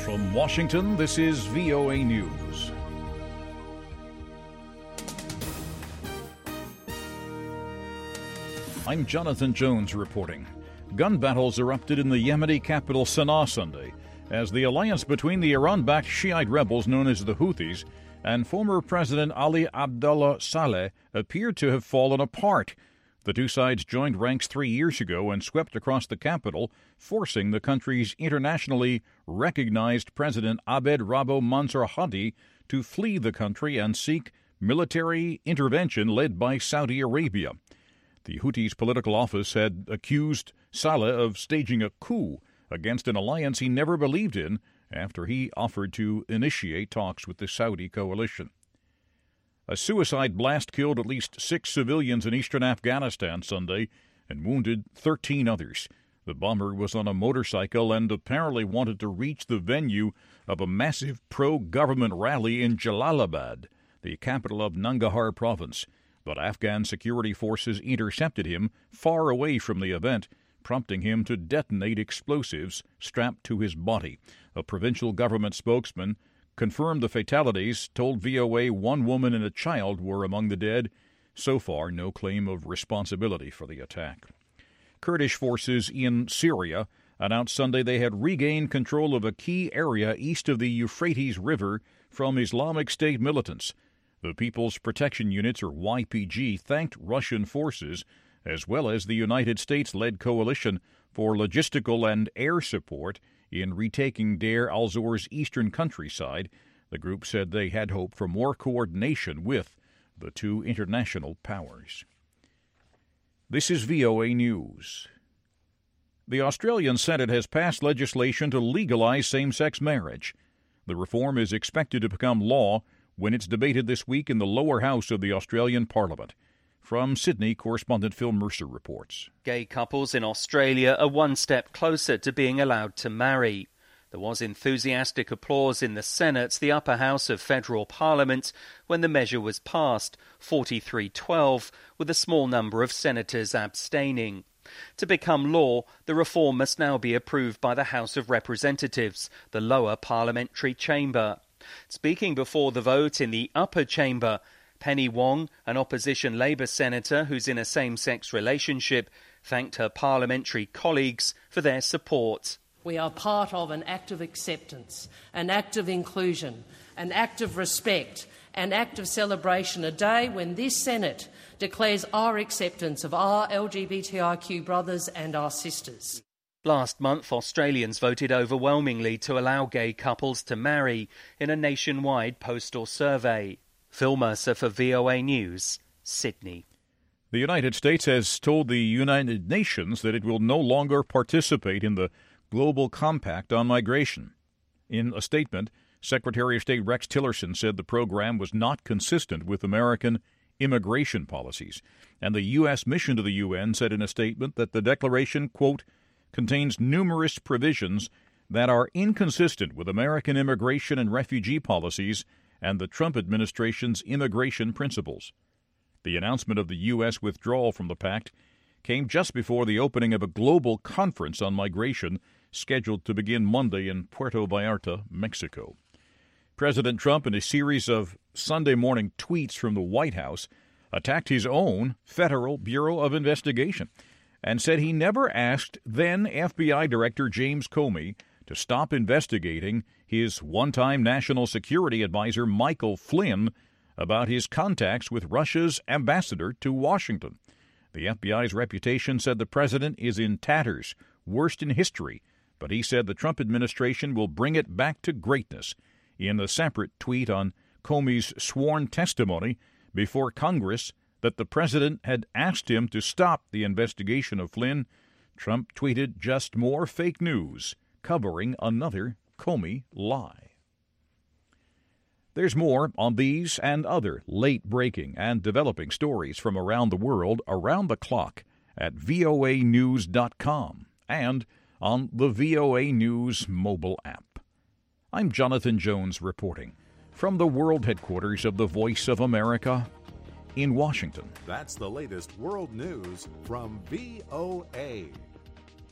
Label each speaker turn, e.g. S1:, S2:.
S1: From Washington, this is VOA News. I'm Jonathan Jones reporting. Gun battles erupted in the Yemeni capital Sana'a Sunday as the alliance between the Iran-backed Shiite rebels known as the Houthis and former President Ali Abdullah Saleh appeared to have fallen apart. The two sides joined ranks 3 years ago and swept across the capital, forcing the country's internationally recognized President Abed Rabbo Mansour Hadi to flee the country and seek military intervention led by Saudi Arabia. The Houthis' political office had accused Saleh of staging a coup against an alliance he never believed in after he offered to initiate talks with the Saudi coalition. A suicide blast killed at least 6 civilians in eastern Afghanistan Sunday and wounded 13 others. The bomber was on a motorcycle and apparently wanted to reach the venue of a massive pro-government rally in Jalalabad, the capital of Nangarhar province. But Afghan security forces intercepted him far away from the event, prompting him to detonate explosives strapped to his body. A provincial government spokesman confirmed the fatalities, told VOA 1 woman and a child were among the dead. So far, no claim of responsibility for the attack. Kurdish forces in Syria announced Sunday they had regained control of a key area east of the Euphrates River from Islamic State militants. The People's Protection Units, or YPG, thanked Russian forces, as well as the United States-led coalition, for logistical and air support in retaking Deir al-Zor's eastern countryside. The group said they had hope for more coordination with the two international powers. This is VOA News. The Australian Senate has passed legislation to legalize same-sex marriage. The reform is expected to become law when it's debated this week in the lower house of the Australian Parliament. From Sydney, correspondent Phil Mercer reports.
S2: Gay couples in Australia are one step closer to being allowed to marry. There was enthusiastic applause in the Senate, the upper house of federal parliament, when the measure was passed, 43-12, with a small number of senators abstaining. To become law, the reform must now be approved by the House of Representatives, the lower parliamentary chamber. Speaking before the vote in the upper chamber, Penny Wong, an opposition Labour senator who's in a same-sex relationship, thanked her parliamentary colleagues for their support.
S3: We are part of an act of acceptance, an act of inclusion, an act of respect, an act of celebration, a day when this Senate declares our acceptance of our LGBTIQ brothers and our sisters.
S2: Last month, Australians voted overwhelmingly to allow gay couples to marry in a nationwide postal survey. Phil Mercer for VOA News, Sydney.
S1: The United States has told the United Nations that it will no longer participate in the Global Compact on Migration. In a statement, Secretary of State Rex Tillerson said the program was not consistent with American immigration policies, and the U.S. mission to the UN said in a statement that the declaration, quote, contains numerous provisions that are inconsistent with American immigration and refugee policies and the Trump administration's immigration principles. The announcement of the U.S. withdrawal from the pact came just before the opening of a global conference on migration scheduled to begin Monday in Puerto Vallarta, Mexico. President Trump, in a series of Sunday morning tweets from the White House, attacked his own Federal Bureau of Investigation and said he never asked then FBI Director James Comey to stop investigating his one-time national security advisor Michael Flynn about his contacts with Russia's ambassador to Washington. The FBI's reputation, said the president, is in tatters, worst in history, but he said the Trump administration will bring it back to greatness. In a separate tweet on Comey's sworn testimony before Congress that the president had asked him to stop the investigation of Flynn, Trump tweeted just more fake news, covering another Comey lie. There's more on these and other late-breaking and developing stories from around the world around the clock at voanews.com and on the VOA News mobile app. I'm Jonathan Jones reporting from the world headquarters of the Voice of America in Washington.
S4: That's the latest world news from VOA.